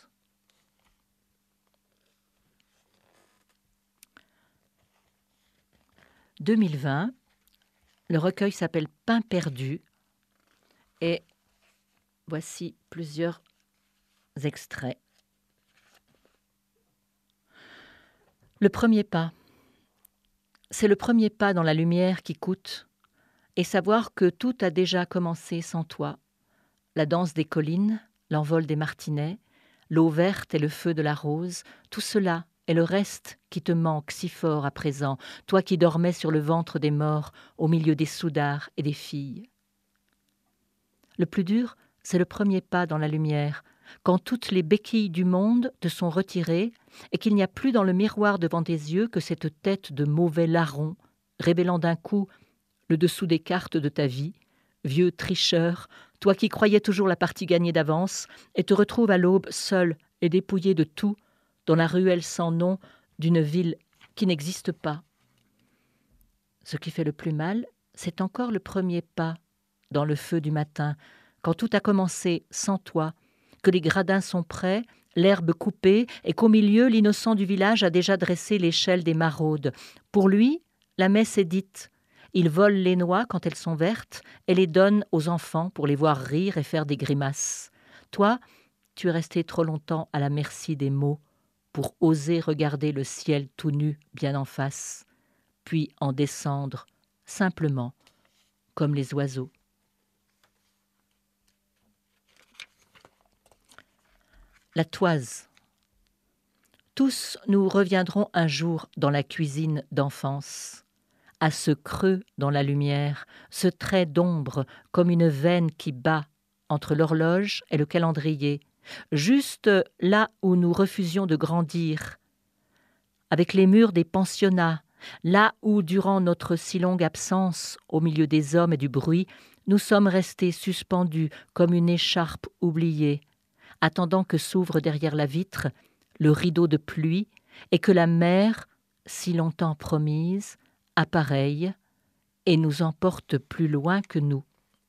« 2020, le recueil s'appelle « Pain perdu » et voici plusieurs extraits. Le premier pas. C'est le premier pas dans la lumière qui coûte, et savoir que tout a déjà commencé sans toi. La danse des collines, l'envol des martinets, l'eau verte et le feu de la rose, tout cela est le reste qui te manque si fort à présent, toi qui dormais sur le ventre des morts, au milieu des soudards et des filles. Le plus dur, c'est le premier pas dans la lumière, quand toutes les béquilles du monde te sont retirées et qu'il n'y a plus dans le miroir devant tes yeux que cette tête de mauvais larron, révélant d'un coup le dessous des cartes de ta vie, vieux tricheur, toi qui croyais toujours la partie gagnée d'avance, et te retrouves à l'aube seul et dépouillé de tout, dans la ruelle sans nom d'une ville qui n'existe pas. Ce qui fait le plus mal, c'est encore le premier pas dans le feu du matin, quand tout a commencé sans toi, que les gradins sont prêts, l'herbe coupée, et qu'au milieu, l'innocent du village a déjà dressé l'échelle des maraudes. Pour lui, la messe est dite. Il vole les noix quand elles sont vertes et les donne aux enfants pour les voir rire et faire des grimaces. Toi, tu es resté trop longtemps à la merci des mots pour oser regarder le ciel tout nu bien en face, puis en descendre simplement comme les oiseaux. La toise. Tous nous reviendrons un jour dans la cuisine d'enfance, à ce creux dans la lumière, ce trait d'ombre comme une veine qui bat entre l'horloge et le calendrier, juste là où nous refusions de grandir, avec les murs des pensionnats, là où, durant notre si longue absence, au milieu des hommes et du bruit, nous sommes restés suspendus comme une écharpe oubliée, attendant que s'ouvre derrière la vitre le rideau de pluie et que la mer, si longtemps promise, appareille et nous emporte plus loin que nous.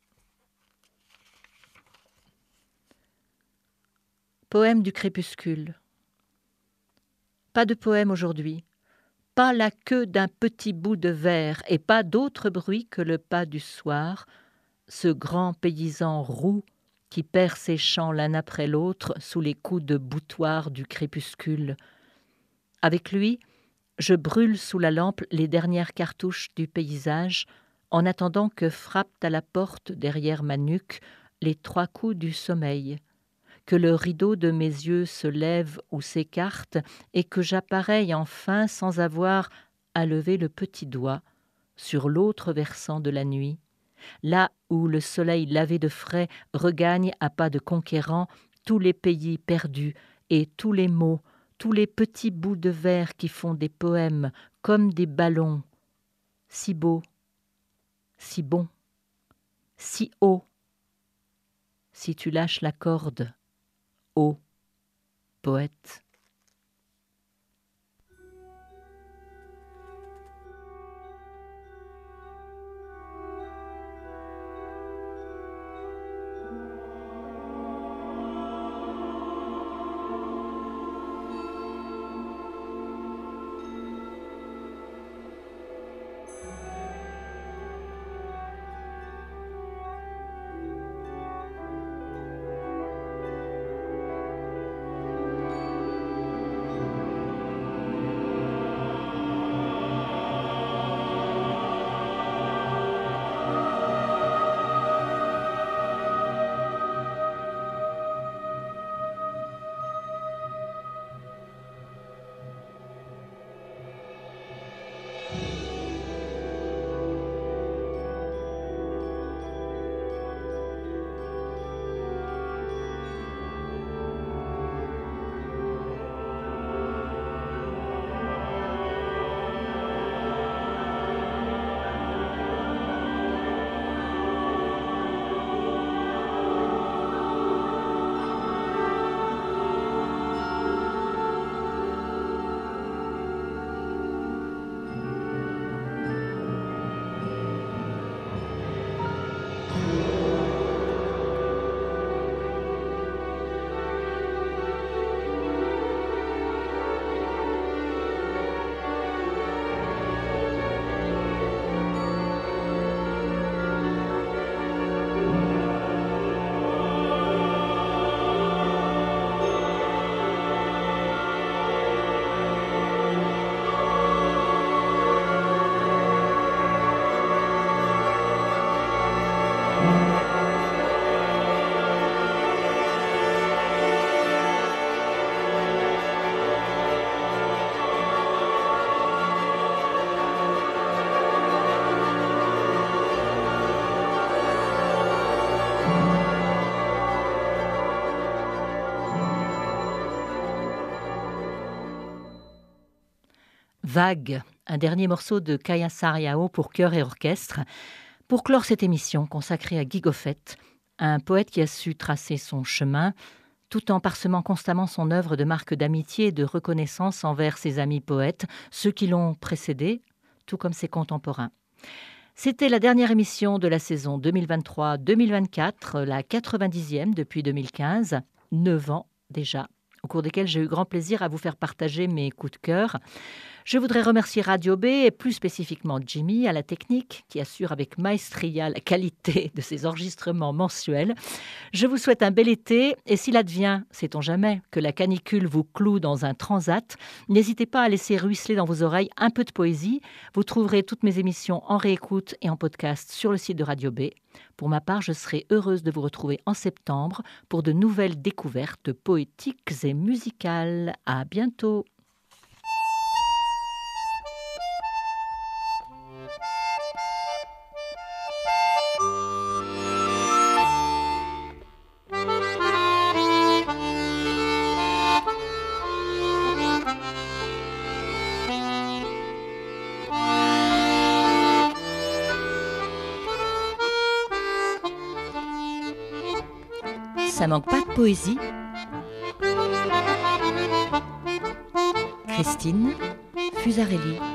Poème du crépuscule. Pas de poème aujourd'hui, pas la queue d'un petit bout de verre et pas d'autre bruit que le pas du soir, ce grand paysan roux qui perd ses chants l'un après l'autre sous les coups de boutoir du crépuscule. Avec lui, je brûle sous la lampe les dernières cartouches du paysage, en attendant que frappent à la porte derrière ma nuque les 3 coups du sommeil, que le rideau de mes yeux se lève ou s'écarte et que j'appareille enfin sans avoir à lever le petit doigt sur l'autre versant de la nuit, là où le soleil lavé de frais regagne à pas de conquérant tous les pays perdus et tous les mots, tous les petits bouts de verre qui font des poèmes comme des ballons, si beaux, si bons, si hauts. Si tu lâches la corde, ô poète. Vague, un dernier morceau de Kaya Sarriao pour chœur et orchestre, pour clore cette émission consacrée à Guy Goffet, un poète qui a su tracer son chemin, tout en parsemant constamment son œuvre de marque d'amitié et de reconnaissance envers ses amis poètes, ceux qui l'ont précédé, tout comme ses contemporains. C'était la dernière émission de la saison 2023-2024, la 90e depuis 2015, 9 ans déjà, au cours desquels j'ai eu grand plaisir à vous faire partager mes coups de cœur. Je voudrais remercier Radio B et plus spécifiquement Jimmy à la technique qui assure avec maestria la qualité de ses enregistrements mensuels. Je vous souhaite un bel été et s'il advient, sait-on jamais, que la canicule vous cloue dans un transat, n'hésitez pas à laisser ruisseler dans vos oreilles un peu de poésie. Vous trouverez toutes mes émissions en réécoute et en podcast sur le site de Radio B. Pour ma part, je serai heureuse de vous retrouver en septembre pour de nouvelles découvertes poétiques et musicales. À bientôt. Ça manque pas de poésie. Christine Fusarelli.